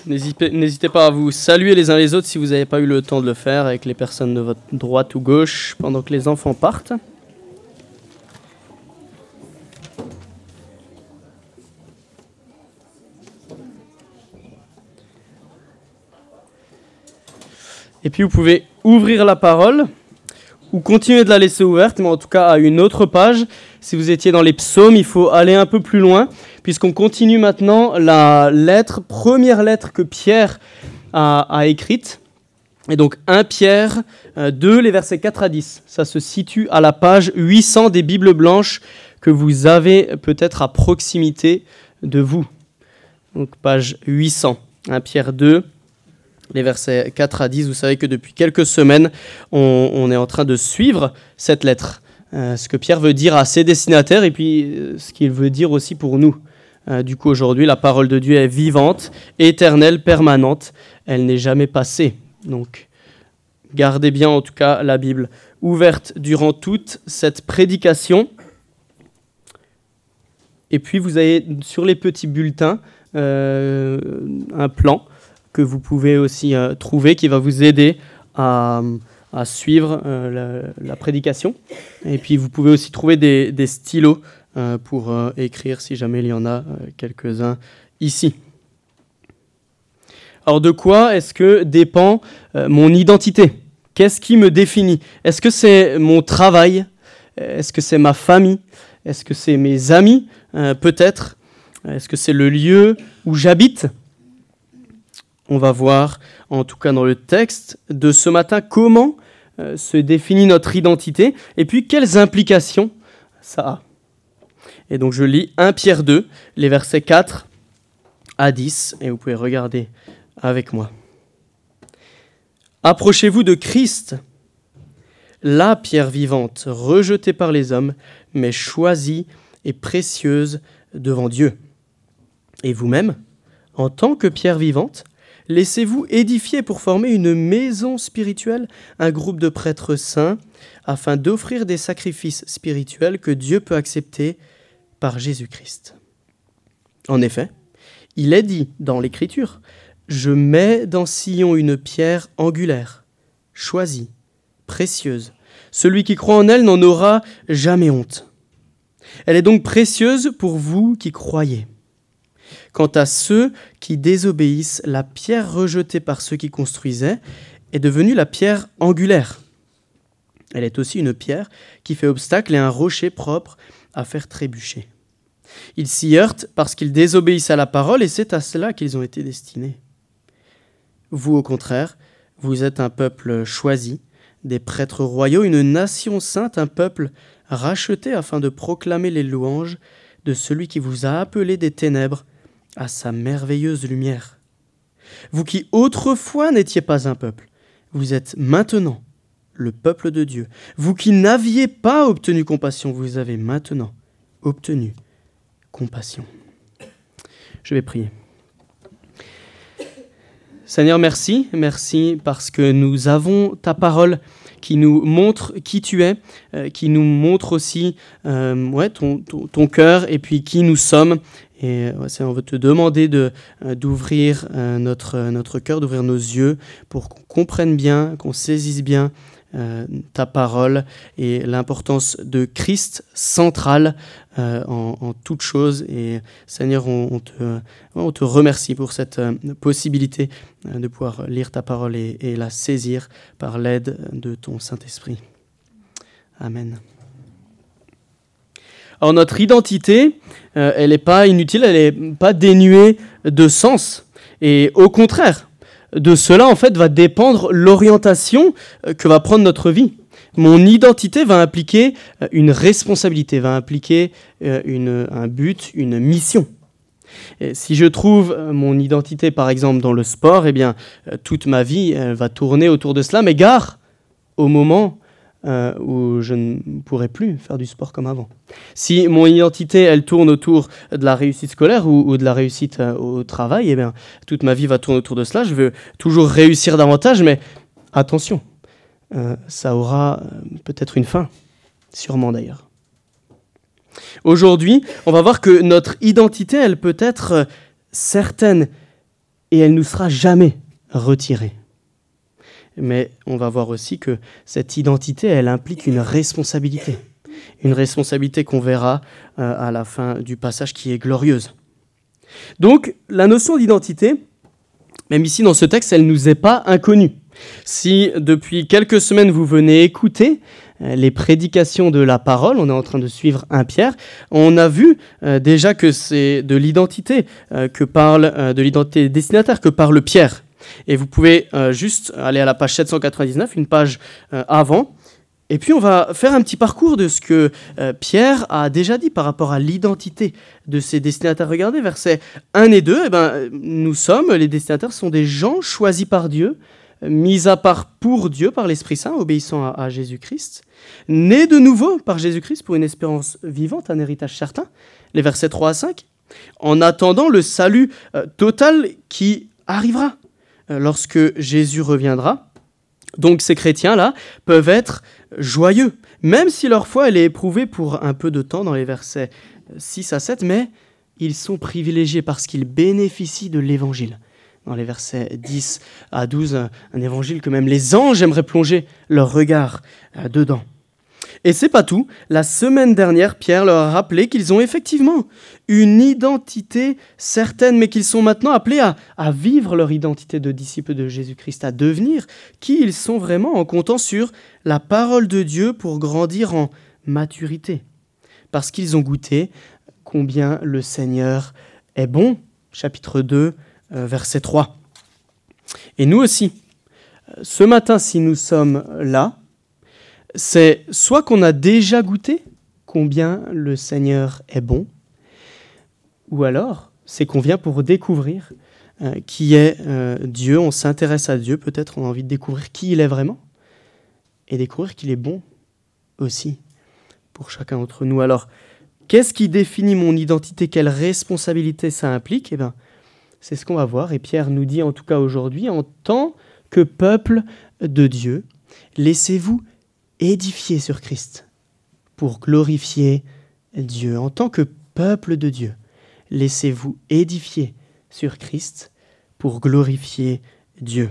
N'hésitez pas à vous saluer les uns les autres si vous n'avez pas eu le temps de le faire avec les personnes de votre droite ou gauche pendant que les enfants partent. Et puis vous pouvez ouvrir la parole ou continuer de la laisser ouverte, mais en tout cas à une autre page. Si vous étiez dans les psaumes, il faut aller un peu plus loin, puisqu'on continue maintenant la première lettre que Pierre a écrite. Et donc 1 Pierre 2, les versets 4 à 10. Ça se situe à la page 800 des Bibles blanches que vous avez peut-être à proximité de vous. Donc page 800, 1 Pierre 2. Les versets 4 à 10, vous savez que depuis quelques semaines, on est en train de suivre cette lettre. Ce que Pierre veut dire à ses destinataires et puis ce qu'il veut dire aussi pour nous. Du coup, aujourd'hui, la parole de Dieu est vivante, éternelle, permanente. Elle n'est jamais passée. Donc, gardez bien en tout cas la Bible ouverte durant toute cette prédication. Et puis, vous avez sur les petits bulletins un plan que vous pouvez aussi trouver, qui va vous aider à suivre la prédication. Et puis vous pouvez aussi trouver des stylos pour écrire, si jamais il y en a quelques-uns ici. Alors de quoi est-ce que dépend mon identité ? Qu'est-ce qui me définit ? Est-ce que c'est mon travail ? Est-ce que c'est ma famille ? Est-ce que c'est mes amis ? Peut-être. Est-ce que c'est le lieu où j'habite ? On va voir, en tout cas dans le texte de ce matin, comment se définit notre identité et puis quelles implications ça a. Et donc je lis 1 Pierre 2, les versets 4 à 10, et vous pouvez regarder avec moi. Approchez-vous de Christ, la pierre vivante, rejetée par les hommes, mais choisie et précieuse devant Dieu. Et vous-même, en tant que pierre vivante, laissez-vous édifier pour former une maison spirituelle, un groupe de prêtres saints, afin d'offrir des sacrifices spirituels que Dieu peut accepter par Jésus-Christ. En effet, il est dit dans l'Écriture, « Je mets dans Sion une pierre angulaire, choisie, précieuse. Celui qui croit en elle n'en aura jamais honte. » Elle est donc précieuse pour vous qui croyez. Quant à ceux qui désobéissent, la pierre rejetée par ceux qui construisaient est devenue la pierre angulaire. Elle est aussi une pierre qui fait obstacle et un rocher propre à faire trébucher. Ils s'y heurtent parce qu'ils désobéissent à la parole et c'est à cela qu'ils ont été destinés. Vous, au contraire, vous êtes un peuple choisi, des prêtres royaux, une nation sainte, un peuple racheté afin de proclamer les louanges de celui qui vous a appelé des ténèbres à sa merveilleuse lumière. Vous qui autrefois n'étiez pas un peuple, vous êtes maintenant le peuple de Dieu. Vous qui n'aviez pas obtenu compassion, vous avez maintenant obtenu compassion. Je vais prier. Seigneur, merci parce que nous avons ta parole qui nous montre qui tu es, qui nous montre aussi ton cœur et puis qui nous sommes. Et on veut te demander d'ouvrir notre cœur, d'ouvrir nos yeux pour qu'on comprenne bien, qu'on saisisse bien ta parole et l'importance de Christ central en toute chose. Et Seigneur, on te remercie pour cette possibilité de pouvoir lire ta parole et la saisir par l'aide de ton Saint-Esprit. Amen. Alors notre identité, elle n'est pas inutile, elle n'est pas dénuée de sens. Et au contraire, de cela en fait va dépendre l'orientation que va prendre notre vie. Mon identité va impliquer une responsabilité, va impliquer un but, une mission. Et si je trouve mon identité par exemple dans le sport, eh bien toute ma vie elle va tourner autour de cela, mais gare au moment où je ne pourrai plus faire du sport comme avant. Si mon identité, elle tourne autour de la réussite scolaire ou de la réussite au travail, eh bien, toute ma vie va tourner autour de cela. Je veux toujours réussir davantage, mais attention, ça aura peut-être une fin, sûrement d'ailleurs. Aujourd'hui, on va voir que notre identité, elle peut être certaine et elle ne nous sera jamais retirée. Mais on va voir aussi que cette identité, elle implique une responsabilité qu'on verra à la fin du passage qui est glorieuse. Donc, la notion d'identité, même ici dans ce texte, elle ne nous est pas inconnue. Si depuis quelques semaines vous venez écouter les prédications de la parole, on est en train de suivre 1 Pierre, on a vu déjà que c'est de l'identité de l'identité destinataire que parle Pierre. Et vous pouvez juste aller à la page 799, une page avant, et puis on va faire un petit parcours de ce que Pierre a déjà dit par rapport à l'identité de ses destinataires. Regardez, versets 1 et 2, les destinataires sont des gens choisis par Dieu, mis à part pour Dieu par l'Esprit Saint, obéissant à Jésus-Christ, nés de nouveau par Jésus-Christ pour une espérance vivante, un héritage certain, les versets 3 à 5, en attendant le salut total qui arrivera lorsque Jésus reviendra. Donc ces chrétiens-là peuvent être joyeux, même si leur foi elle est éprouvée pour un peu de temps dans les versets 6 à 7, mais ils sont privilégiés parce qu'ils bénéficient de l'évangile. Dans les versets 10 à 12, un évangile que même les anges aimeraient plonger leur regard dedans. Et c'est pas tout. La semaine dernière, Pierre leur a rappelé qu'ils ont effectivement une identité certaine, mais qu'ils sont maintenant appelés à vivre leur identité de disciples de Jésus-Christ, à devenir qui ils sont vraiment en comptant sur la parole de Dieu pour grandir en maturité. Parce qu'ils ont goûté combien le Seigneur est bon. Chapitre 2, verset 3. Et nous aussi, ce matin, si nous sommes là, c'est soit qu'on a déjà goûté combien le Seigneur est bon, ou alors c'est qu'on vient pour découvrir qui est Dieu, on s'intéresse à Dieu, peut-être on a envie de découvrir qui il est vraiment, et découvrir qu'il est bon aussi pour chacun d'entre nous. Alors, qu'est-ce qui définit mon identité? Quelle responsabilité ça implique? Eh bien, c'est ce qu'on va voir, et Pierre nous dit en tout cas aujourd'hui, en tant que peuple de Dieu, laissez-vous édifier sur Christ pour glorifier Dieu. En tant que peuple de Dieu, laissez-vous édifier sur Christ pour glorifier Dieu.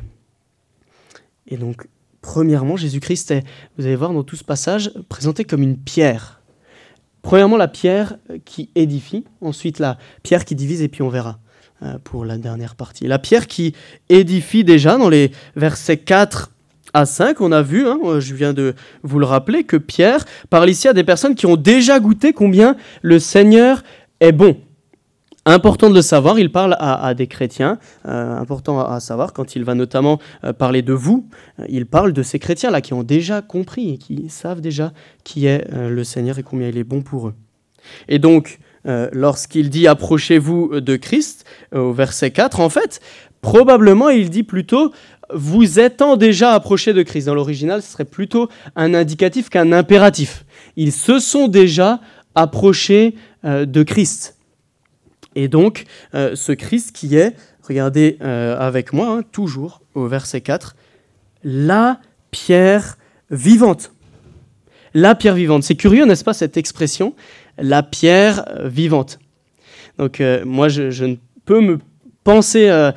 Et donc, premièrement, Jésus-Christ est, vous allez voir dans tout ce passage, présenté comme une pierre. Premièrement, la pierre qui édifie, ensuite la pierre qui divise, et puis on verra pour la dernière partie. La pierre qui édifie déjà, dans les versets 4 à 5, on a vu, je viens de vous le rappeler, que Pierre parle ici à des personnes qui ont déjà goûté combien le Seigneur est bon. Important de le savoir, il parle à des chrétiens, important à savoir, quand il va notamment parler de vous, il parle de ces chrétiens-là qui ont déjà compris et qui savent déjà qui est le Seigneur et combien il est bon pour eux. Et donc, lorsqu'il dit « approchez-vous de Christ », au verset 4, en fait, probablement il dit plutôt « vous étant déjà approchés de Christ ». Dans l'original, ce serait plutôt un indicatif qu'un impératif. Ils se sont déjà approchés de Christ. Et donc, ce Christ qui est, regardez avec moi, toujours au verset 4, la pierre vivante. La pierre vivante. C'est curieux, n'est-ce pas, cette expression, la pierre vivante. Donc, moi, je ne peux me penser à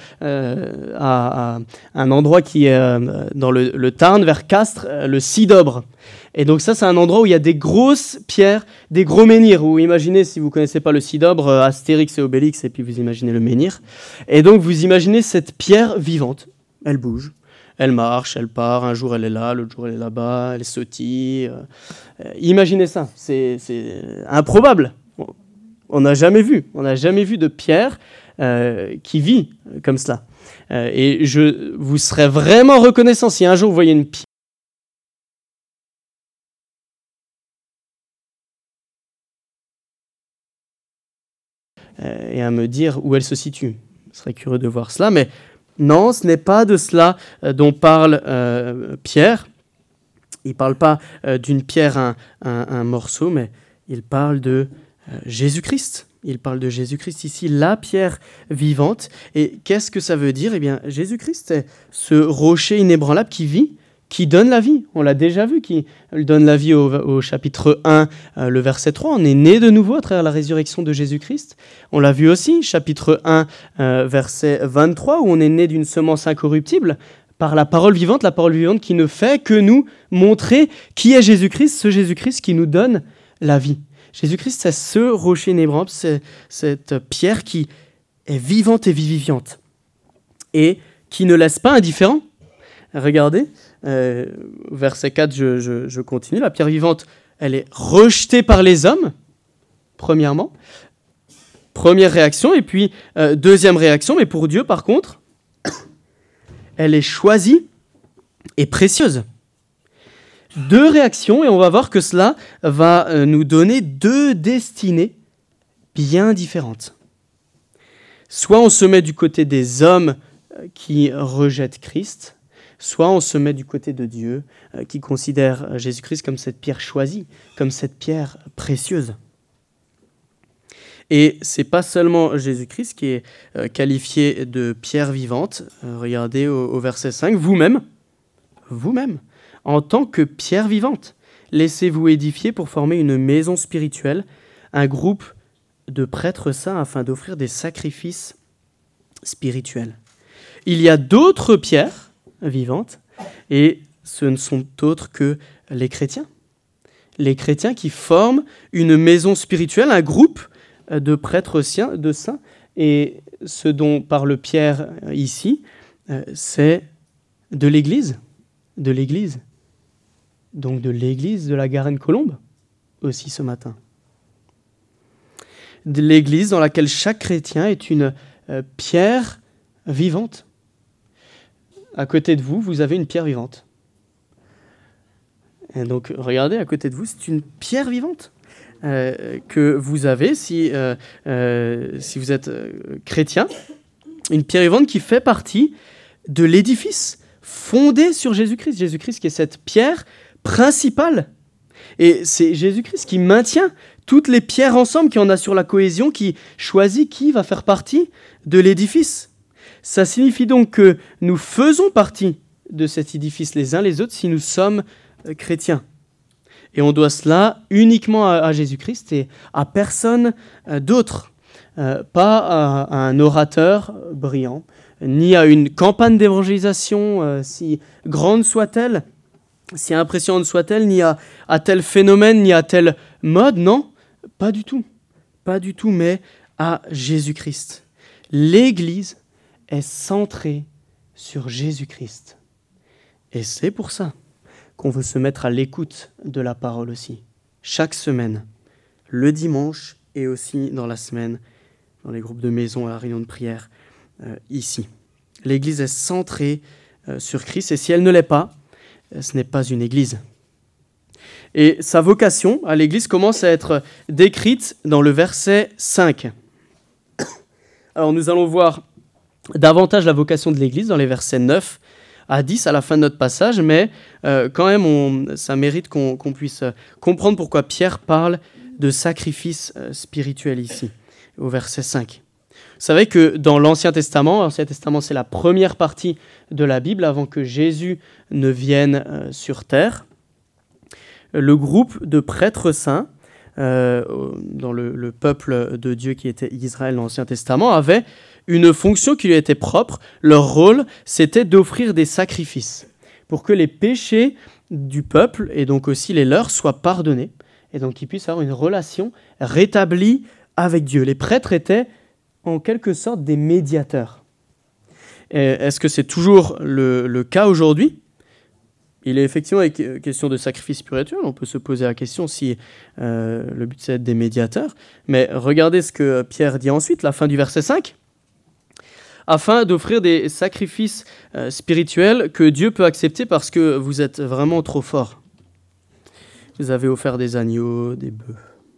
un endroit qui est dans le Tarn, vers Castres, le Sidobre. Et donc ça, c'est un endroit où il y a des grosses pierres, des gros menhirs. Ou imaginez, si vous ne connaissez pas le Sidobre, Astérix et Obélix, et puis vous imaginez le menhir. Et donc vous imaginez cette pierre vivante. Elle bouge, elle marche, elle part. Un jour elle est là, l'autre jour elle est là-bas, elle sautille. Imaginez ça, c'est improbable. On n'a jamais vu de pierre qui vit comme cela. Et je vous serais vraiment reconnaissant si un jour vous voyez une pierre et à me dire où elle se situe. Je serais curieux de voir cela, mais non, ce n'est pas de cela dont parle Pierre. Il ne parle pas d'une pierre, un morceau, mais il parle de Jésus-Christ. Il parle de Jésus-Christ ici, la pierre vivante. Et qu'est-ce que ça veut dire ? Eh bien, Jésus-Christ est ce rocher inébranlable qui vit, qui donne la vie. On l'a déjà vu, qui donne la vie au chapitre 1, le verset 3. On est né de nouveau à travers la résurrection de Jésus-Christ. On l'a vu aussi, chapitre 1, verset 23, où on est né d'une semence incorruptible par la parole vivante qui ne fait que nous montrer qui est Jésus-Christ, ce Jésus-Christ qui nous donne la vie. Jésus-Christ, c'est ce rocher inébranlable, c'est cette pierre qui est vivante et vivifiante et qui ne laisse pas indifférent. Regardez, verset 4, je continue. La pierre vivante, elle est rejetée par les hommes, premièrement. Première réaction, et puis deuxième réaction, mais pour Dieu, par contre, elle est choisie et précieuse. Deux réactions, et on va voir que cela va nous donner deux destinées bien différentes. Soit on se met du côté des hommes qui rejettent Christ, soit on se met du côté de Dieu qui considère Jésus-Christ comme cette pierre choisie, comme cette pierre précieuse. Et c'est pas seulement Jésus-Christ qui est qualifié de pierre vivante. Regardez au verset 5, vous-même, en tant que pierre vivante, laissez-vous édifier pour former une maison spirituelle, un groupe de prêtres saints afin d'offrir des sacrifices spirituels. Il y a d'autres pierres vivantes, et ce ne sont autres que les chrétiens. Les chrétiens qui forment une maison spirituelle, un groupe de prêtres saints, et ce dont parle Pierre ici, c'est de l'Église, donc de l'Église de la Garenne-Colombe aussi ce matin. De l'Église dans laquelle chaque chrétien est une pierre vivante. À côté de vous, vous avez une pierre vivante. Et donc, regardez, à côté de vous, c'est une pierre vivante que vous avez si vous êtes chrétien. Une pierre vivante qui fait partie de l'édifice fondé sur Jésus-Christ. Jésus-Christ qui est cette pierre principale. Et c'est Jésus-Christ qui maintient toutes les pierres ensemble, qui en assure la cohésion, qui choisit qui va faire partie de l'édifice. Ça signifie donc que nous faisons partie de cet édifice les uns les autres si nous sommes chrétiens. Et on doit cela uniquement à Jésus-Christ et à personne d'autre. Pas à un orateur brillant, ni à une campagne d'évangélisation, si grande soit-elle, si impressionnante soit-elle, ni à tel phénomène, ni à telle mode, non, pas du tout, mais à Jésus-Christ. L'Église est centrée sur Jésus-Christ. Et c'est pour ça qu'on veut se mettre à l'écoute de la parole aussi, chaque semaine, le dimanche et aussi dans la semaine, dans les groupes de maison, à la réunion de prière, ici. L'Église est centrée sur Christ, et si elle ne l'est pas, ce n'est pas une Église. Et sa vocation à l'Église commence à être décrite dans le verset 5. Alors nous allons voir davantage la vocation de l'Église dans les versets 9 à 10 à la fin de notre passage, mais quand même ça mérite qu'on puisse comprendre pourquoi Pierre parle de sacrifice spirituel ici, au verset 5. Vous savez que dans l'Ancien Testament, c'est la première partie de la Bible avant que Jésus ne vienne sur terre, le groupe de prêtres saints dans le peuple de Dieu qui était Israël dans l'Ancien Testament avait une fonction qui lui était propre. Leur rôle, c'était d'offrir des sacrifices pour que les péchés du peuple, et donc aussi les leurs, soient pardonnés, et donc qu'ils puissent avoir une relation rétablie avec Dieu. Les prêtres étaient en quelque sorte des médiateurs. Et est-ce que c'est toujours le cas aujourd'hui ? Il est effectivement question de sacrifice spirituel. On peut se poser la question si le but c'est d'être des médiateurs. Mais regardez ce que Pierre dit ensuite, la fin du verset 5. Afin d'offrir des sacrifices spirituels que Dieu peut accepter parce que vous êtes vraiment trop fort. Vous avez offert des agneaux, des bœufs.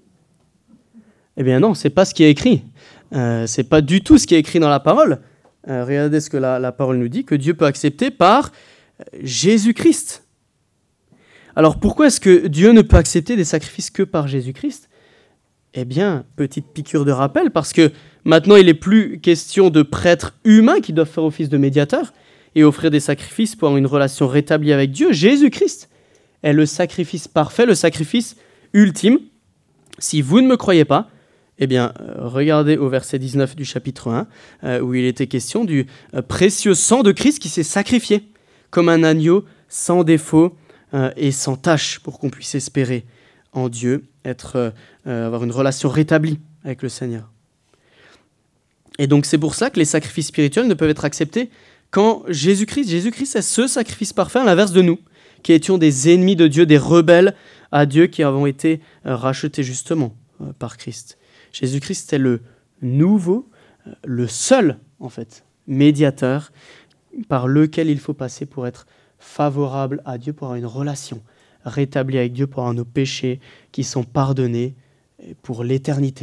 Eh bien non, c'est pas ce qui est écrit. C'est pas du tout ce qui est écrit dans la parole. Regardez ce que la parole nous dit, que Dieu peut accepter par Jésus-Christ. Alors pourquoi est-ce que Dieu ne peut accepter des sacrifices que par Jésus-Christ ? Eh bien, petite piqûre de rappel, parce que maintenant il n'est plus question de prêtres humains qui doivent faire office de médiateurs, et offrir des sacrifices pour avoir une relation rétablie avec Dieu, Jésus-Christ est le sacrifice parfait, le sacrifice ultime. Si vous ne me croyez pas, eh bien, regardez au verset 19 du chapitre 1, où il était question du précieux sang de Christ qui s'est sacrifié comme un agneau sans défaut et sans tache pour qu'on puisse espérer en Dieu, avoir une relation rétablie avec le Seigneur. Et donc c'est pour ça que les sacrifices spirituels ne peuvent être acceptés quand Jésus-Christ est ce sacrifice parfait à l'inverse de nous, qui étions des ennemis de Dieu, des rebelles à Dieu, qui avons été rachetés justement par Christ. Jésus-Christ est le nouveau, le seul en fait, médiateur par lequel il faut passer pour être favorable à Dieu, pour avoir une relation rétablie avec Dieu, pour avoir nos péchés qui sont pardonnés pour l'éternité.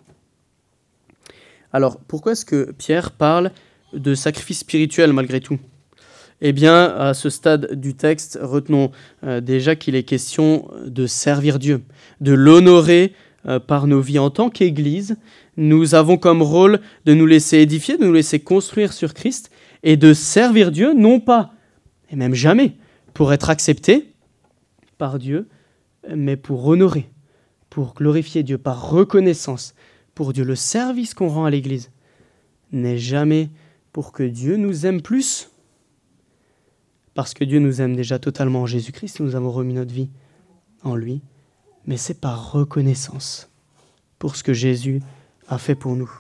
Alors, pourquoi est-ce que Pierre parle de sacrifice spirituel malgré tout ? Eh bien, à ce stade du texte, retenons déjà qu'il est question de servir Dieu, de l'honorer par nos vies en tant qu'Église. Nous avons comme rôle de nous laisser édifier, de nous laisser construire sur Christ et de servir Dieu, non pas, et même jamais, pour être accepté par Dieu, mais pour honorer, pour glorifier Dieu par reconnaissance pour Dieu. Le service qu'on rend à l'Église n'est jamais pour que Dieu nous aime plus, parce que Dieu nous aime déjà totalement en Jésus-Christ, nous avons remis notre vie en lui, mais c'est par reconnaissance pour ce que Jésus a fait pour nous.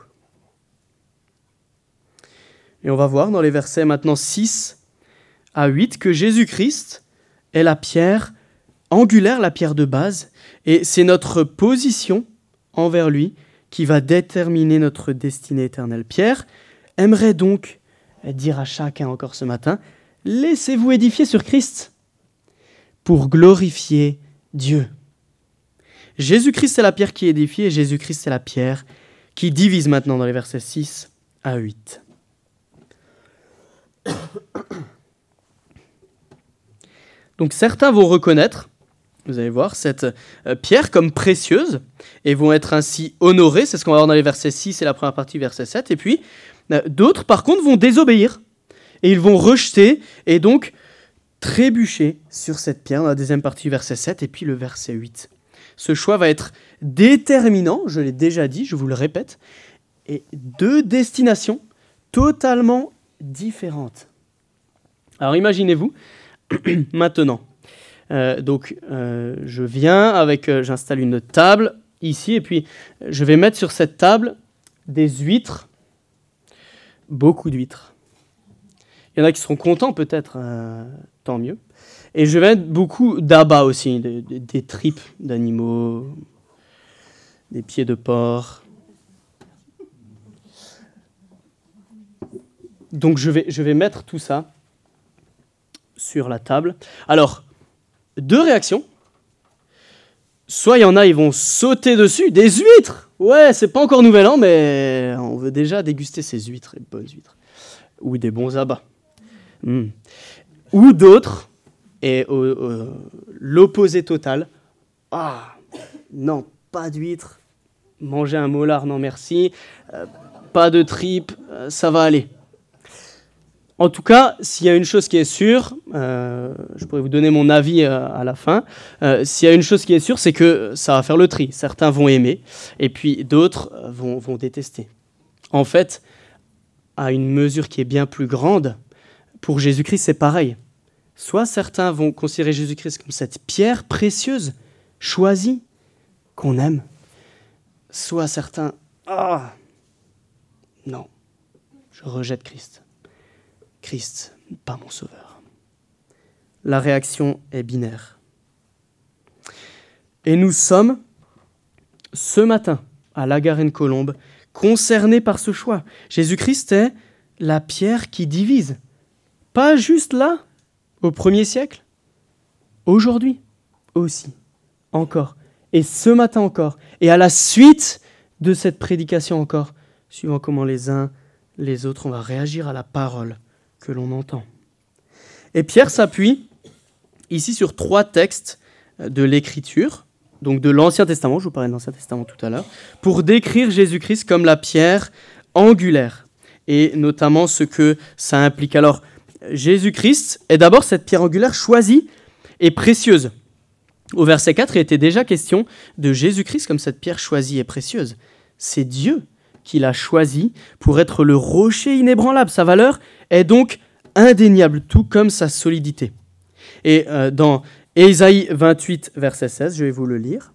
Et on va voir dans les versets maintenant 6 à 8 que Jésus-Christ est la pierre angulaire, la pierre de base, et c'est notre position envers lui qui va déterminer notre destinée éternelle. Pierre aimerait donc dire à chacun encore ce matin, laissez-vous édifier sur Christ pour glorifier Dieu. Jésus-Christ est la pierre qui édifie et Jésus-Christ est la pierre qui divise maintenant dans les versets 6 à 8. Donc certains vont reconnaître, vous allez voir, cette pierre comme précieuse et vont être ainsi honorés, c'est ce qu'on va voir dans les versets 6 et la première partie verset 7, et puis d'autres par contre vont désobéir et ils vont rejeter et donc trébucher sur cette pierre dans la deuxième partie verset 7 et puis le verset 8. Ce choix va être déterminant, je l'ai déjà dit, je vous le répète, et deux destinations totalement différentes. Alors imaginez-vous, maintenant, je viens j'installe une table ici et puis je vais mettre sur cette table des huîtres, beaucoup d'huîtres. Il y en a qui seront contents peut-être, tant mieux. Et je vais mettre beaucoup d'abats aussi, des tripes d'animaux, des pieds de porc. Donc je vais mettre tout ça sur la table. Alors, deux réactions. Soit il y en a, ils vont sauter dessus, des huîtres. Ouais, c'est pas encore Nouvel An, mais on veut déjà déguster ces huîtres, les bonnes huîtres. Ou des bons abats. Ou d'autres, et l'opposé total. Ah, non, pas d'huîtres. Manger un molar, non merci. Pas de tripes, ça va aller. En tout cas, s'il y a une chose qui est sûre, je pourrais vous donner mon avis à la fin, s'il y a une chose qui est sûre, c'est que ça va faire le tri. Certains vont aimer, et puis d'autres vont détester. En fait, à une mesure qui est bien plus grande, pour Jésus-Christ, c'est pareil. Soit certains vont considérer Jésus-Christ comme cette pierre précieuse, choisie, qu'on aime. Soit certains, non, je rejette Christ. Christ, pas mon sauveur. La réaction est binaire. Et nous sommes, ce matin, à La Garenne-Colombes, concernés par ce choix. Jésus-Christ est la pierre qui divise. Pas juste là, au 1er siècle, aujourd'hui aussi, encore, et ce matin encore, et à la suite de cette prédication encore, suivant comment les uns, les autres, on va réagir à la parole que l'on entend. Et Pierre s'appuie ici sur 3 textes de l'Écriture, donc de l'Ancien Testament, je vous parlais de l'Ancien Testament tout à l'heure, pour décrire Jésus-Christ comme la pierre angulaire, et notamment ce que ça implique. Alors, Jésus-Christ est d'abord cette pierre angulaire choisie et précieuse. Au verset 4, il était déjà question de Jésus-Christ comme cette pierre choisie et précieuse. C'est Dieu qui l'a choisi pour être le rocher inébranlable. Sa valeur est donc indéniable, tout comme sa solidité. Et dans Ésaïe 28, verset 16, je vais vous le lire.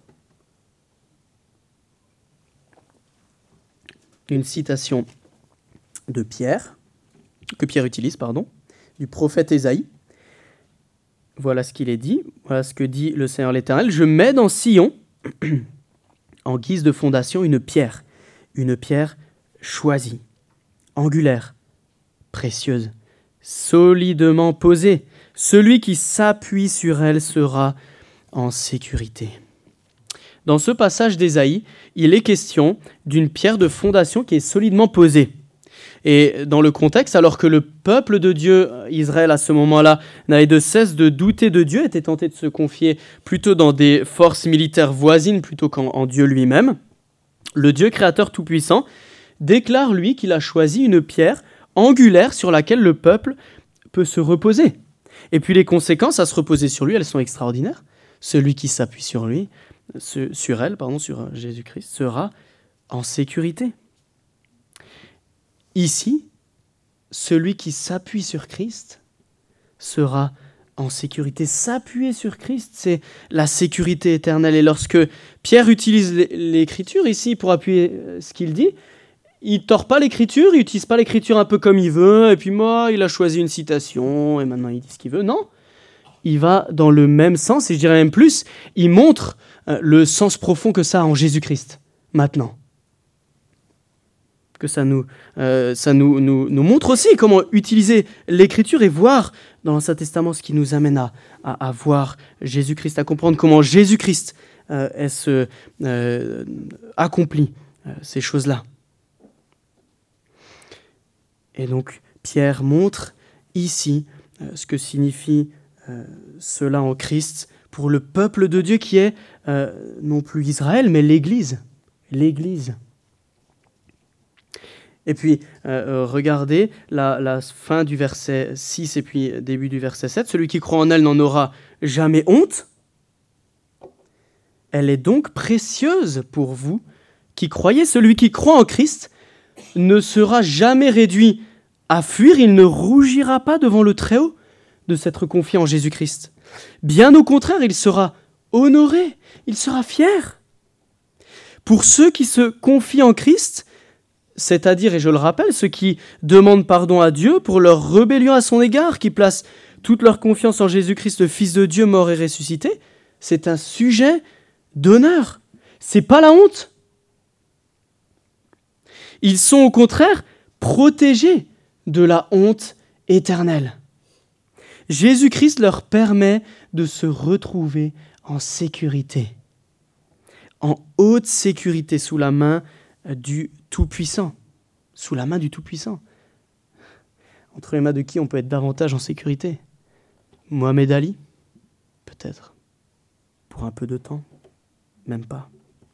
Une citation de Pierre, que Pierre utilise, du prophète Ésaïe. Voilà ce qu'il est dit, voilà ce que dit le Seigneur l'Éternel. Je mets dans Sion, en guise de fondation, une pierre choisie, angulaire, précieuse, solidement posée. Celui qui s'appuie sur elle sera en sécurité. Dans ce passage d'Ésaïe, il est question d'une pierre de fondation qui est solidement posée. Et dans le contexte, alors que le peuple de Dieu, Israël à ce moment-là, n'avait de cesse de douter de Dieu, était tenté de se confier plutôt dans des forces militaires voisines plutôt qu'en Dieu lui-même, le Dieu créateur tout-puissant déclare, lui, qu'il a choisi une pierre angulaire sur laquelle le peuple peut se reposer. Et puis les conséquences à se reposer sur lui, elles sont extraordinaires. Celui qui s'appuie sur lui, sur Jésus-Christ, sera en sécurité. Ici, celui qui s'appuie sur Christ sera en sécurité. S'appuyer sur Christ, c'est la sécurité éternelle. Et lorsque Pierre utilise l'écriture ici pour appuyer ce qu'il dit, il ne tord pas l'écriture, il n'utilise pas l'écriture un peu comme il veut, et puis moi, il a choisi une citation, et maintenant il dit ce qu'il veut. Non, il va dans le même sens, et je dirais même plus, il montre le sens profond que ça a en Jésus-Christ, maintenant. Que ça nous montre aussi comment utiliser l'écriture et voir dans l'Ancien Testament ce qui nous amène à voir Jésus-Christ, à comprendre comment Jésus-Christ accomplit ces choses-là. Et donc, Pierre montre ici ce que signifie cela en Christ pour le peuple de Dieu qui est non plus Israël, mais l'Église. L'Église. Et puis, regardez la fin du verset 6 et puis début du verset 7. Celui qui croit en elle n'en aura jamais honte. Elle est donc précieuse pour vous qui croyez. Celui qui croit en Christ ne sera jamais réduit à fuir. Il ne rougira pas devant le Très-Haut de s'être confié en Jésus-Christ. Bien au contraire, il sera honoré, il sera fier. Pour ceux qui se confient en Christ, c'est-à-dire, et je le rappelle, ceux qui demandent pardon à Dieu pour leur rébellion à son égard, qui placent toute leur confiance en Jésus-Christ, le Fils de Dieu mort et ressuscité, c'est un sujet d'honneur. C'est pas la honte. Ils sont au contraire protégés de la honte éternelle. Jésus-Christ leur permet de se retrouver en sécurité, en haute sécurité sous la main du Tout-Puissant. Sous la main du Tout-Puissant. Entre les mains de qui on peut être davantage en sécurité ? Mohamed Ali ? Peut-être. Pour un peu de temps ? Même pas.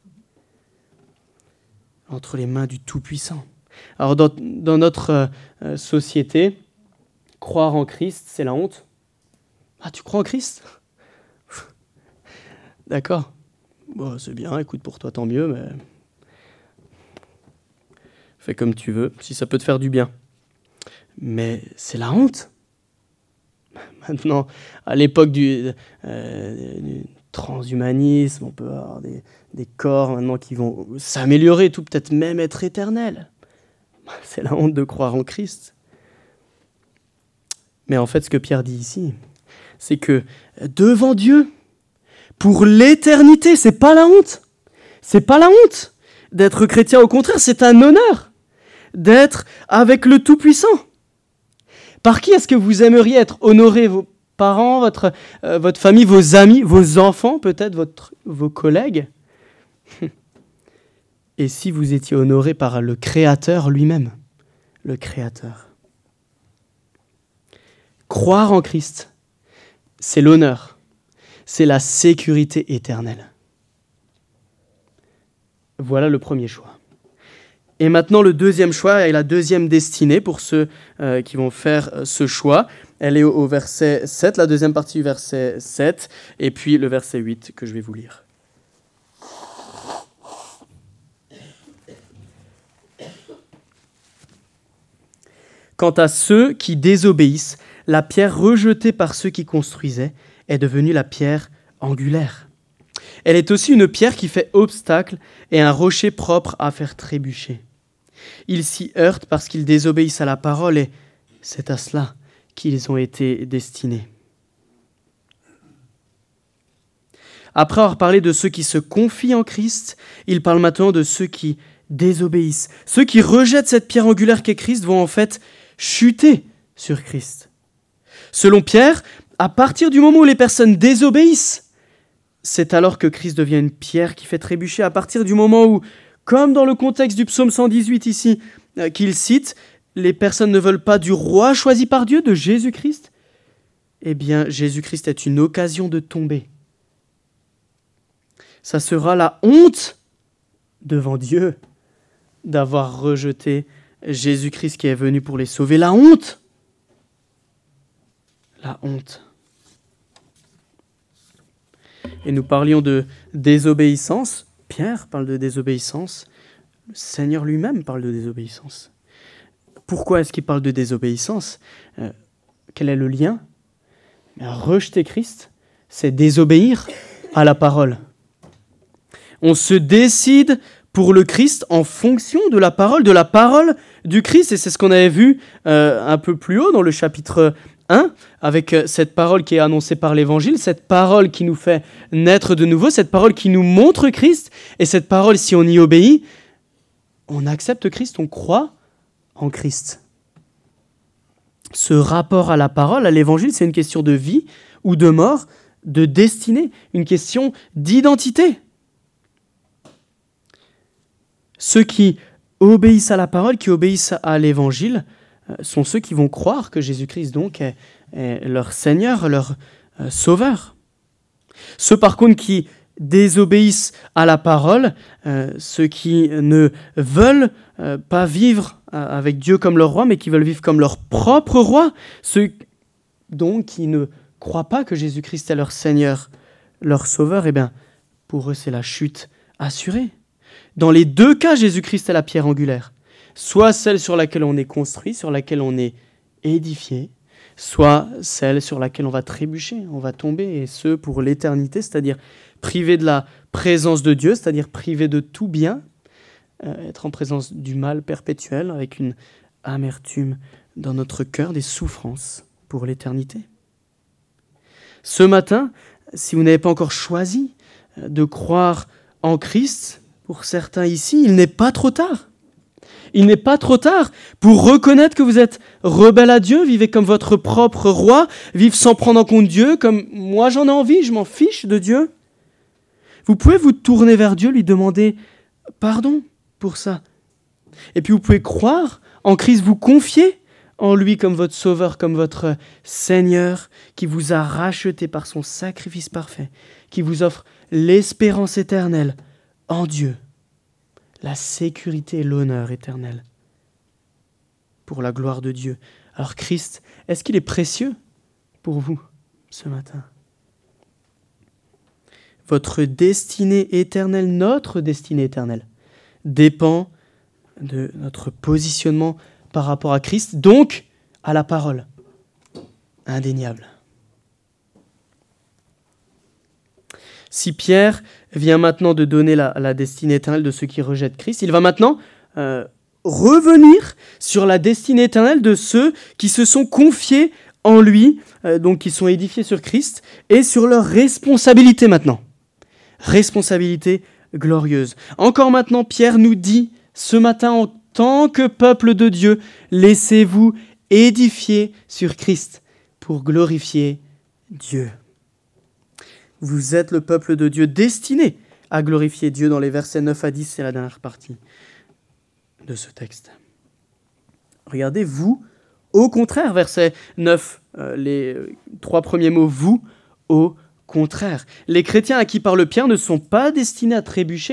Entre les mains du Tout-Puissant. Alors dans notre société, croire en Christ, c'est la honte. Ah, tu crois en Christ ? D'accord. Bon, c'est bien, écoute, pour toi tant mieux, mais fais comme tu veux, si ça peut te faire du bien. Mais c'est la honte. Maintenant, à l'époque du transhumanisme, on peut avoir des corps maintenant qui vont s'améliorer, tout peut-être même être éternel. C'est la honte de croire en Christ. Mais en fait, ce que Pierre dit ici, c'est que devant Dieu, pour l'éternité, c'est pas la honte. C'est pas la honte d'être chrétien. Au contraire, c'est un honneur d'être avec le Tout-Puissant. Par qui est-ce que vous aimeriez être honoré ? Vos parents, votre famille, vos amis, vos enfants, peut-être vos collègues ? Et si vous étiez honoré par le Créateur lui-même, le Créateur. Croire en Christ, c'est l'honneur, c'est la sécurité éternelle. Voilà le premier choix. Et maintenant, le deuxième choix et la deuxième destinée pour ceux qui vont faire ce choix. Elle est au verset 7, la deuxième partie du verset 7, et puis le verset 8 que je vais vous lire. Quant à ceux qui désobéissent, la pierre rejetée par ceux qui construisaient est devenue la pierre angulaire. Elle est aussi une pierre qui fait obstacle et un rocher propre à faire trébucher. Ils s'y heurtent parce qu'ils désobéissent à la parole et c'est à cela qu'ils ont été destinés. Après avoir parlé de ceux qui se confient en Christ, il parle maintenant de ceux qui désobéissent. Ceux qui rejettent cette pierre angulaire qu'est Christ vont en fait chuter sur Christ. Selon Pierre, à partir du moment où les personnes désobéissent, c'est alors que Christ devient une pierre qui fait trébucher. À partir du moment où, comme dans le contexte du psaume 118 ici, qu'il cite, les personnes ne veulent pas du roi choisi par Dieu, de Jésus-Christ, eh bien Jésus-Christ est une occasion de tomber. Ça sera la honte devant Dieu d'avoir rejeté Jésus-Christ qui est venu pour les sauver. La honte. La honte. Et nous parlions de désobéissance. Pierre parle de désobéissance. Le Seigneur lui-même parle de désobéissance. Pourquoi est-ce qu'il parle de désobéissance ? Quel est le lien ? Rejeter Christ, c'est désobéir à la parole. On se décide pour le Christ en fonction de la parole du Christ. Et c'est ce qu'on avait vu un peu plus haut dans le chapitre 1, avec cette parole qui est annoncée par l'Évangile, cette parole qui nous fait naître de nouveau, cette parole qui nous montre Christ. Et cette parole, si on y obéit, on accepte Christ, on croit en Christ. Ce rapport à la parole, à l'Évangile, c'est une question de vie ou de mort, de destinée, une question d'identité. Ceux qui obéissent à la parole, qui obéissent à l'Évangile, sont ceux qui vont croire que Jésus-Christ donc est leur Seigneur, leur Sauveur. Ceux par contre qui désobéissent à la parole, ceux qui ne veulent pas vivre avec Dieu comme leur roi, mais qui veulent vivre comme leur propre roi, ceux donc qui ne croient pas que Jésus-Christ est leur Seigneur, leur Sauveur, eh bien, pour eux c'est la chute assurée. Dans les deux cas, Jésus-Christ est la pierre angulaire. Soit celle sur laquelle on est construit, sur laquelle on est édifié, soit celle sur laquelle on va trébucher, on va tomber, et ce pour l'éternité, c'est-à-dire privé de la présence de Dieu, c'est-à-dire privé de tout bien, être en présence du mal perpétuel, avec une amertume dans notre cœur, des souffrances pour l'éternité. Ce matin, si vous n'avez pas encore choisi de croire en Christ, pour certains ici, il n'est pas trop tard. Il n'est pas trop tard pour reconnaître que vous êtes rebelle à Dieu, vivez comme votre propre roi, vivez sans prendre en compte Dieu, comme moi j'en ai envie, je m'en fiche de Dieu. Vous pouvez vous tourner vers Dieu, lui demander pardon pour ça. Et puis vous pouvez croire en Christ, vous confier en lui comme votre Sauveur, comme votre Seigneur, qui vous a racheté par son sacrifice parfait, qui vous offre l'espérance éternelle en Dieu, la sécurité et l'honneur éternel pour la gloire de Dieu. Alors Christ, est-ce qu'il est précieux pour vous ce matin ? Votre destinée éternelle, notre destinée éternelle, dépend de notre positionnement par rapport à Christ, donc à la parole, indéniable. Si Pierre vient maintenant de donner la destinée éternelle de ceux qui rejettent Christ, il va maintenant revenir sur la destinée éternelle de ceux qui se sont confiés en lui, donc qui sont édifiés sur Christ, et sur leur responsabilité maintenant. Responsabilité glorieuse. Encore maintenant, Pierre nous dit ce matin, en tant que peuple de Dieu, laissez-vous édifier sur Christ pour glorifier Dieu. Vous êtes le peuple de Dieu destiné à glorifier Dieu. Dans les versets 9 à 10, c'est la dernière partie de ce texte. Regardez, vous, au contraire, verset 9, les 3 premiers mots, vous, au contraire. Les chrétiens à qui parle Pierre ne sont pas destinés à trébucher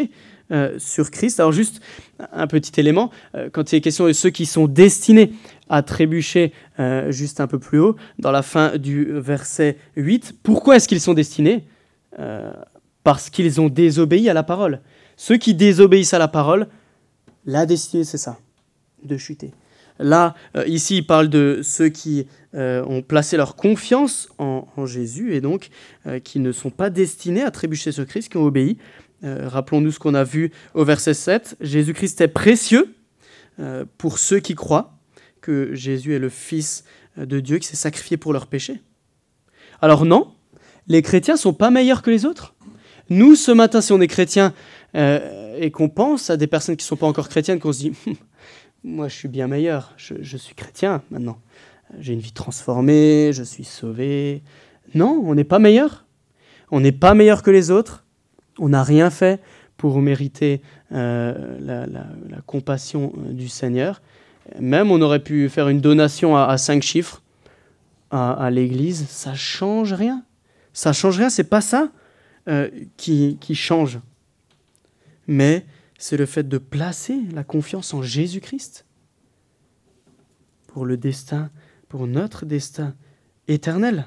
sur Christ. Alors juste un petit élément, quand il est question de ceux qui sont destinés à trébucher juste un peu plus haut, dans la fin du verset 8, pourquoi est-ce qu'ils sont destinés ? Parce qu'ils ont désobéi à la parole. Ceux qui désobéissent à la parole, la destinée c'est ça, de chuter. Là, ici, il parle de ceux qui ont placé leur confiance en Jésus et donc qui ne sont pas destinés à trébucher sur Christ, qui ont obéi. Rappelons-nous ce qu'on a vu au verset 7. Jésus-Christ est précieux pour ceux qui croient que Jésus est le Fils de Dieu qui s'est sacrifié pour leurs péchés. Alors non, les chrétiens ne sont pas meilleurs que les autres. Nous, ce matin, si on est chrétien et qu'on pense à des personnes qui ne sont pas encore chrétiennes, qu'on se dit « moi, je suis bien meilleur, je suis chrétien maintenant. J'ai une vie transformée, je suis sauvé. » Non, on n'est pas meilleur. On n'est pas meilleur que les autres. On n'a rien fait pour mériter la compassion du Seigneur. Même, on aurait pu faire une donation à 5 chiffres à l'Église. Ça ne change rien. Ça ne change rien, ce n'est pas ça qui change. Mais c'est le fait de placer la confiance en Jésus-Christ pour le destin, pour notre destin éternel.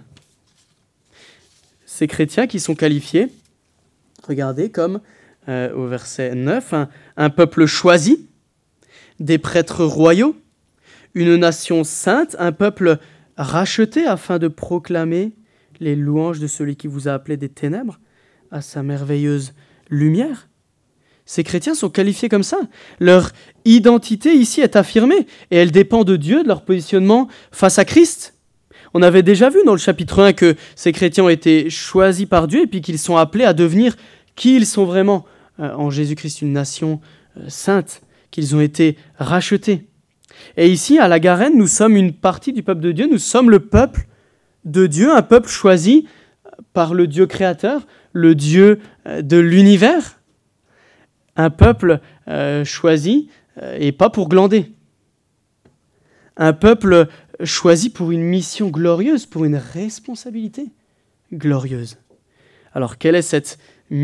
Ces chrétiens qui sont qualifiés, regardez comme au verset 9, un peuple choisi, des prêtres royaux, une nation sainte, un peuple racheté afin de proclamer les louanges de celui qui vous a appelé des ténèbres à sa merveilleuse lumière. Ces chrétiens sont qualifiés comme ça. Leur identité ici est affirmée et elle dépend de Dieu, de leur positionnement face à Christ. On avait déjà vu dans le chapitre 1 que ces chrétiens ont été choisis par Dieu et puis qu'ils sont appelés à devenir qui ils sont vraiment en Jésus-Christ, une nation sainte, qu'ils ont été rachetés. Et ici, à la Garenne, nous sommes une partie du peuple de Dieu, nous sommes le peuple de Dieu, un peuple choisi par le Dieu créateur, le Dieu de l'univers. Un peuple choisi et pas pour glander. Un peuple choisi pour une mission glorieuse, pour une responsabilité glorieuse. Alors, quelle est cette mission ?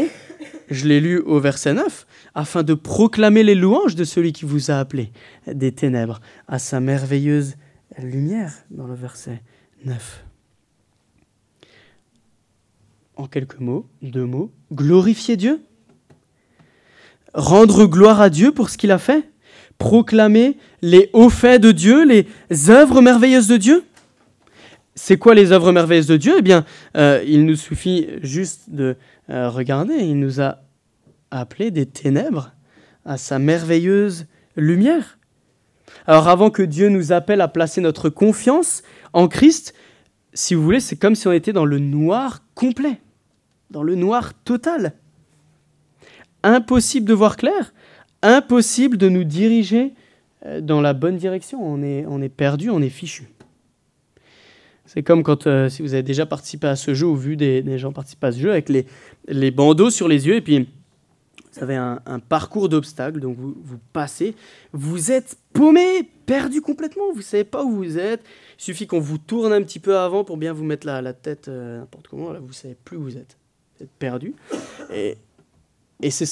Je l'ai lu au verset 9, afin de proclamer les louanges de celui qui vous a appelé des ténèbres à sa merveilleuse lumière, dans le verset 9. En quelques mots, 2 mots, glorifier Dieu, rendre gloire à Dieu pour ce qu'il a fait, proclamer les hauts faits de Dieu, les œuvres merveilleuses de Dieu. C'est quoi les œuvres merveilleuses de Dieu ? Eh bien, il nous suffit juste de regarder. Il nous a appelés des ténèbres à sa merveilleuse lumière. Alors, avant que Dieu nous appelle à placer notre confiance en Christ, si vous voulez, c'est comme si on était dans le noir complet, dans le noir total. Impossible de voir clair, impossible de nous diriger dans la bonne direction. On est perdu, on est fichu. C'est comme quand, si vous avez déjà participé à ce jeu ou vu des gens participer à ce jeu avec les bandeaux sur les yeux et puis vous avez un parcours d'obstacles, donc vous passez, vous êtes paumé, perdu complètement, vous ne savez pas où vous êtes. Il suffit qu'on vous tourne un petit peu avant pour bien vous mettre la tête n'importe comment, là vous ne savez plus où vous êtes. Vous êtes perdu. Et c'est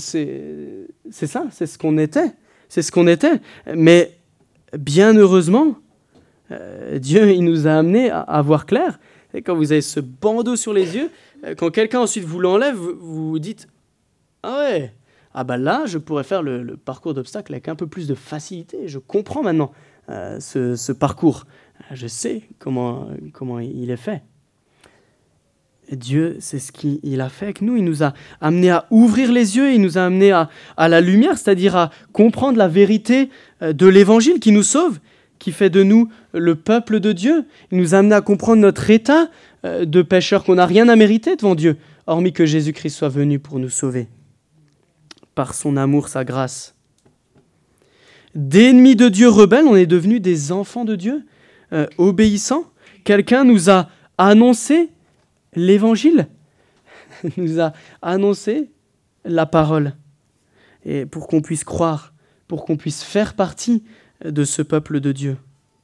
ça, c'est ce qu'on était. C'est ce qu'on était. Mais bien heureusement, Dieu il nous a amenés à voir clair. Et quand vous avez ce bandeau sur les yeux, quand quelqu'un ensuite vous l'enlève, vous vous dites « Ah ouais, là, je pourrais faire le parcours d'obstacles avec un peu plus de facilité. Je comprends maintenant ce parcours. Je sais comment il est fait. » Dieu, c'est ce qu'il a fait avec nous. Il nous a amenés à ouvrir les yeux, il nous a amenés à la lumière, c'est-à-dire à comprendre la vérité de l'Évangile qui nous sauve, qui fait de nous le peuple de Dieu. Il nous a amenés à comprendre notre état de pécheurs qu'on n'a rien à mériter devant Dieu, hormis que Jésus-Christ soit venu pour nous sauver, par son amour, sa grâce. D'ennemis de Dieu rebelles, on est devenus des enfants de Dieu, obéissants. Quelqu'un nous a annoncé l'Évangile, nous a annoncé la parole, et pour qu'on puisse croire, pour qu'on puisse faire partie de ce peuple de Dieu.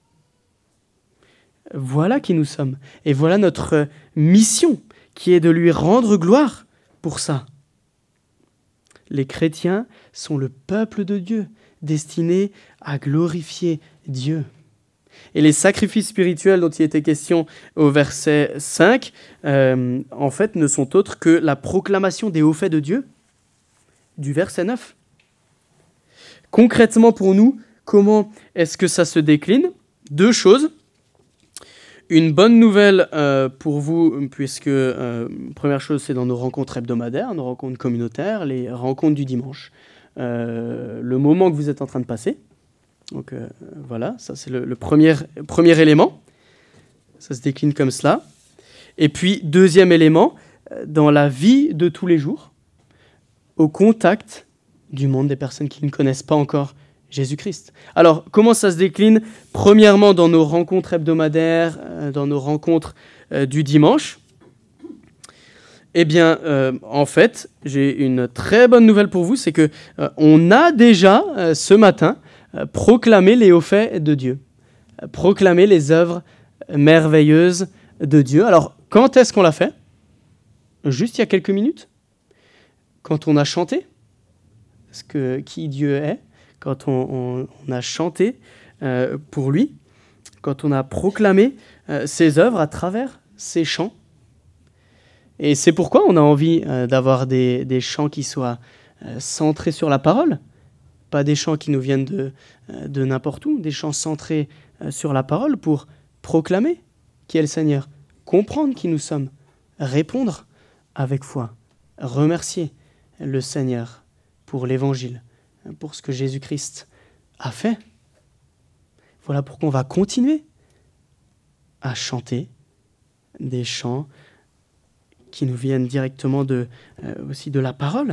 Voilà qui nous sommes, et voilà notre mission, qui est de lui rendre gloire pour ça. Les chrétiens sont le peuple de Dieu, destiné à glorifier Dieu. Et les sacrifices spirituels dont il était question au verset 5, en fait, ne sont autres que la proclamation des hauts faits de Dieu, du verset 9. Concrètement pour nous, comment est-ce que ça se décline ? 2 choses. Une bonne nouvelle pour vous, puisque première chose, c'est dans nos rencontres hebdomadaires, nos rencontres communautaires, les rencontres du dimanche. Le moment que vous êtes en train de passer. Donc voilà, ça c'est le premier élément. Ça se décline comme cela. Et puis, deuxième élément, dans la vie de tous les jours, au contact du monde des personnes qui ne connaissent pas encore Jésus-Christ. Alors, comment ça se décline ? Premièrement, dans nos rencontres hebdomadaires, dans nos rencontres du dimanche. Eh bien, en fait, j'ai une très bonne nouvelle pour vous, c'est que on a déjà, ce matin, proclamé les hauts faits de Dieu, proclamé les œuvres merveilleuses de Dieu. Alors, quand est-ce qu'on l'a fait ? Juste il y a quelques minutes ? Quand on a chanté ? Qui Dieu est ? Quand on a chanté pour lui, quand on a proclamé ses œuvres à travers ses chants. Et c'est pourquoi on a envie d'avoir des chants qui soient centrés sur la parole, pas des chants qui nous viennent de n'importe où, des chants centrés sur la parole pour proclamer qui est le Seigneur, comprendre qui nous sommes, répondre avec foi, remercier le Seigneur pour l'Évangile, pour ce que Jésus-Christ a fait. Voilà pourquoi on va continuer à chanter des chants qui nous viennent directement aussi de la parole.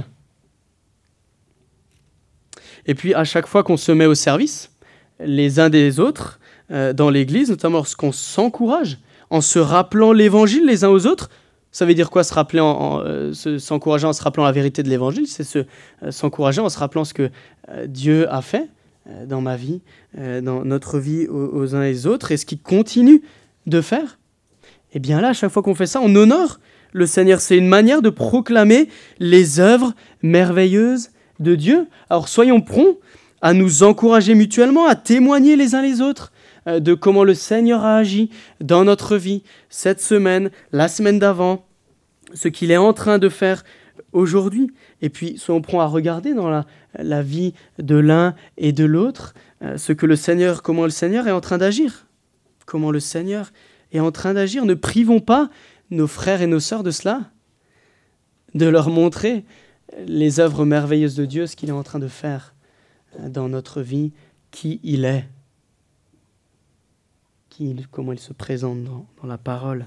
Et puis à chaque fois qu'on se met au service, les uns des autres, dans l'Église, notamment lorsqu'on s'encourage, en se rappelant l'Évangile les uns aux autres. Ça veut dire quoi, se rappeler s'encourager en se rappelant la vérité de l'Évangile ? C'est s'encourager en se rappelant ce que Dieu a fait dans ma vie, dans notre vie aux uns et aux autres, et ce qu'il continue de faire. Et bien là, à chaque fois qu'on fait ça, on honore le Seigneur. C'est une manière de proclamer les œuvres merveilleuses de Dieu. Alors soyons prompts à nous encourager mutuellement, à témoigner les uns les autres de comment le Seigneur a agi dans notre vie cette semaine, la semaine d'avant, ce qu'il est en train de faire aujourd'hui. Et puis soyons prompts à regarder dans la vie de l'un et de l'autre comment le Seigneur est en train d'agir. Comment le Seigneur est en train d'agir. Ne privons pas nos frères et nos sœurs de cela, de leur montrer les œuvres merveilleuses de Dieu, ce qu'il est en train de faire dans notre vie, qui il est, comment il se présente dans la parole.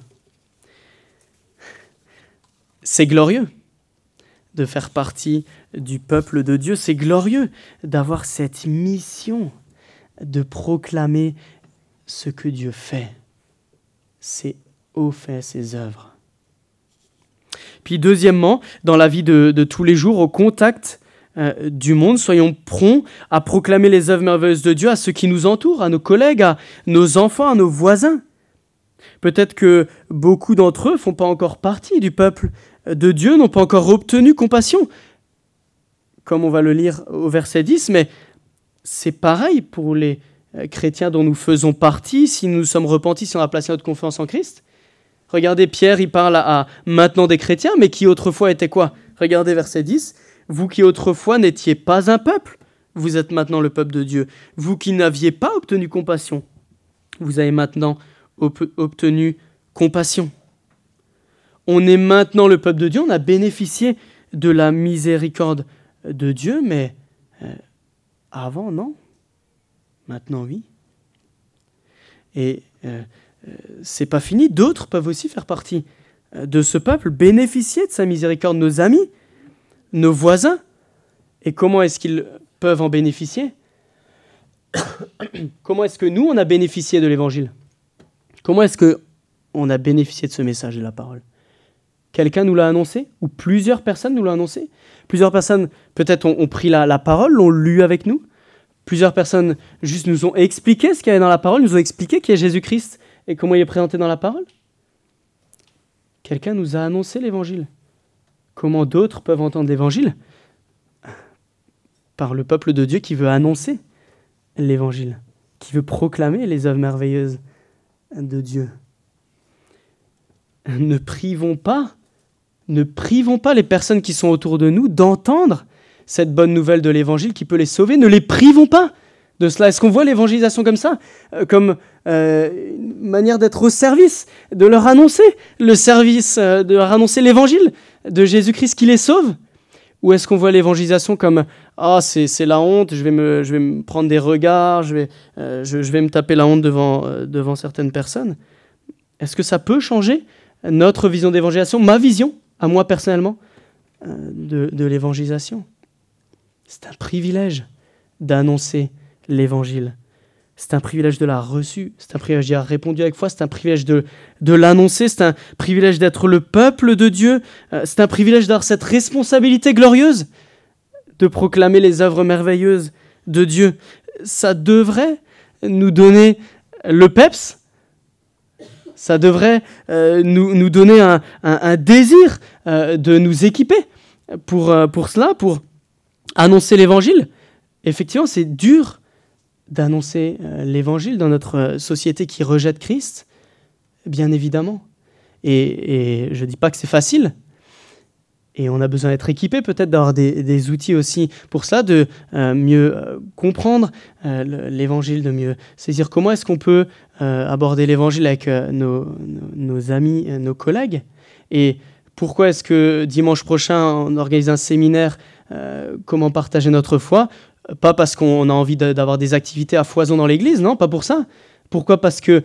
C'est glorieux de faire partie du peuple de Dieu, c'est glorieux d'avoir cette mission de proclamer ce que Dieu fait, ses hauts faits, ses œuvres. Puis deuxièmement, dans la vie de tous les jours, au contact du monde, soyons prompts à proclamer les œuvres merveilleuses de Dieu à ceux qui nous entourent, à nos collègues, à nos enfants, à nos voisins. Peut-être que beaucoup d'entre eux ne font pas encore partie du peuple de Dieu, n'ont pas encore obtenu compassion, comme on va le lire au verset 10, mais c'est pareil pour les chrétiens dont nous faisons partie, si nous nous sommes repentis, si on a placé notre confiance en Christ. Regardez, Pierre, il parle à maintenant des chrétiens, mais qui autrefois étaient quoi ? Regardez verset 10. Vous qui autrefois n'étiez pas un peuple, vous êtes maintenant le peuple de Dieu. Vous qui n'aviez pas obtenu compassion, vous avez maintenant obtenu compassion. On est maintenant le peuple de Dieu, on a bénéficié de la miséricorde de Dieu, mais avant, non. Maintenant, oui. Et c'est pas fini, d'autres peuvent aussi faire partie de ce peuple, bénéficier de sa miséricorde, nos amis, nos voisins. Et comment est-ce qu'ils peuvent en bénéficier ? Comment est-ce que nous, on a bénéficié de l'Évangile ? Comment est-ce qu'on a bénéficié de ce message de la parole ? Quelqu'un nous l'a annoncé ? Ou plusieurs personnes nous l'ont annoncé ? Plusieurs personnes, peut-être, ont pris la parole, l'ont lu avec nous. Plusieurs personnes juste nous ont expliqué ce qu'il y avait dans la parole, nous ont expliqué qui est Jésus-Christ et comment il est présenté dans la parole. Quelqu'un nous a annoncé l'Évangile. Comment d'autres peuvent entendre l'Évangile ? par le peuple de Dieu qui veut annoncer l'Évangile, qui veut proclamer les œuvres merveilleuses de Dieu. Ne privons pas les personnes qui sont autour de nous d'entendre cette bonne nouvelle de l'Évangile qui peut les sauver. Ne les privons pas de cela. Est-ce qu'on voit l'évangélisation comme ça, comme une manière d'être au service, de leur annoncer le service, de leur annoncer l'Évangile de Jésus-Christ qui les sauve? Ou est-ce qu'on voit l'évangélisation comme « Ah, c'est la honte, je vais me prendre des regards, je vais me taper la honte devant certaines personnes ». Est-ce que ça peut changer notre vision d'évangélisation, ma vision, à moi personnellement, de l'évangélisation? C'est un privilège d'annoncer l'Évangile. C'est un privilège de l'avoir reçu, c'est un privilège d'y avoir répondu avec foi, c'est un privilège de l'annoncer, c'est un privilège d'être le peuple de Dieu, c'est un privilège d'avoir cette responsabilité glorieuse de proclamer les œuvres merveilleuses de Dieu. Ça devrait nous donner le peps, ça devrait nous donner un désir de nous équiper pour cela, pour annoncer l'Évangile. Effectivement, c'est dur d'annoncer l'Évangile dans notre société qui rejette Christ, bien évidemment. Et je ne dis pas que c'est facile. Et on a besoin d'être équipé, peut-être d'avoir des outils aussi pour ça, de mieux comprendre l'Évangile, de mieux saisir comment est-ce qu'on peut aborder l'Évangile avec nos amis, nos collègues. Et pourquoi est-ce que dimanche prochain, on organise un séminaire comment partager notre foi ? Pas parce qu'on a envie d'avoir des activités à foison dans l'église, non, pas pour ça. Pourquoi ? Parce que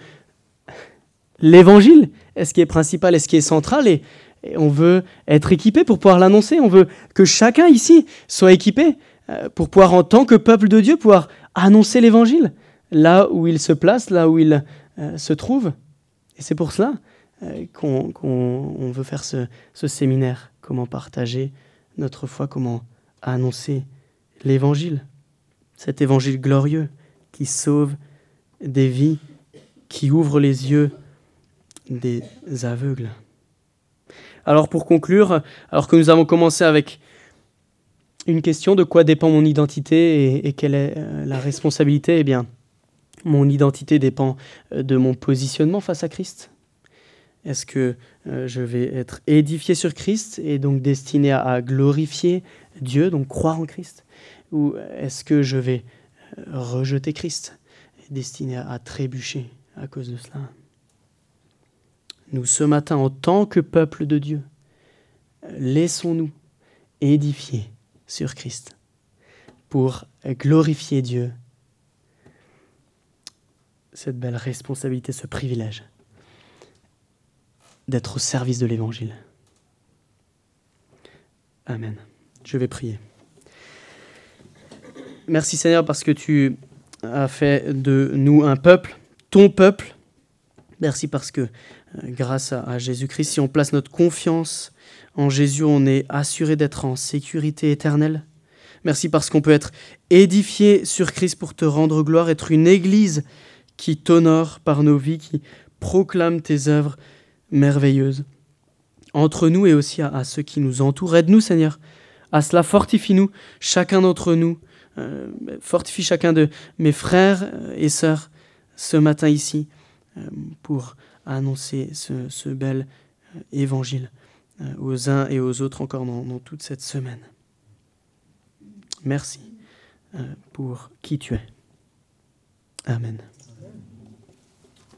l'Évangile est ce qui est principal, est ce qui est central, et on veut être équipé pour pouvoir l'annoncer. On veut que chacun ici soit équipé pour pouvoir, en tant que peuple de Dieu, pouvoir annoncer l'Évangile là où il se place, là où il se trouve. Et c'est pour cela qu'on veut faire ce séminaire. Comment partager notre foi, comment annoncer l'Évangile. Cet Évangile glorieux qui sauve des vies, qui ouvre les yeux des aveugles. Alors pour conclure, alors que nous avons commencé avec une question, de quoi dépend mon identité et quelle est la responsabilité ? Eh bien, mon identité dépend de mon positionnement face à Christ. Est-ce que je vais être édifié sur Christ et donc destiné à glorifier Dieu, donc croire en Christ ? Ou est-ce que je vais rejeter Christ, destiné à trébucher à cause de cela ? Nous, ce matin, en tant que peuple de Dieu, laissons-nous édifier sur Christ pour glorifier Dieu. Cette belle responsabilité, ce privilège d'être au service de l'Évangile. Amen. Je vais prier. Merci Seigneur parce que tu as fait de nous un peuple, ton peuple. Merci parce que grâce à Jésus-Christ, si on place notre confiance en Jésus, on est assuré d'être en sécurité éternelle. Merci parce qu'on peut être édifié sur Christ pour te rendre gloire, être une église qui t'honore par nos vies, qui proclame tes œuvres merveilleuses entre nous et aussi à ceux qui nous entourent. Aide-nous Seigneur à cela, fortifie-nous, chacun d'entre nous, fortifie chacun de mes frères et sœurs ce matin ici pour annoncer ce bel évangile aux uns et aux autres encore dans toute cette semaine. Merci pour qui tu es. Amen.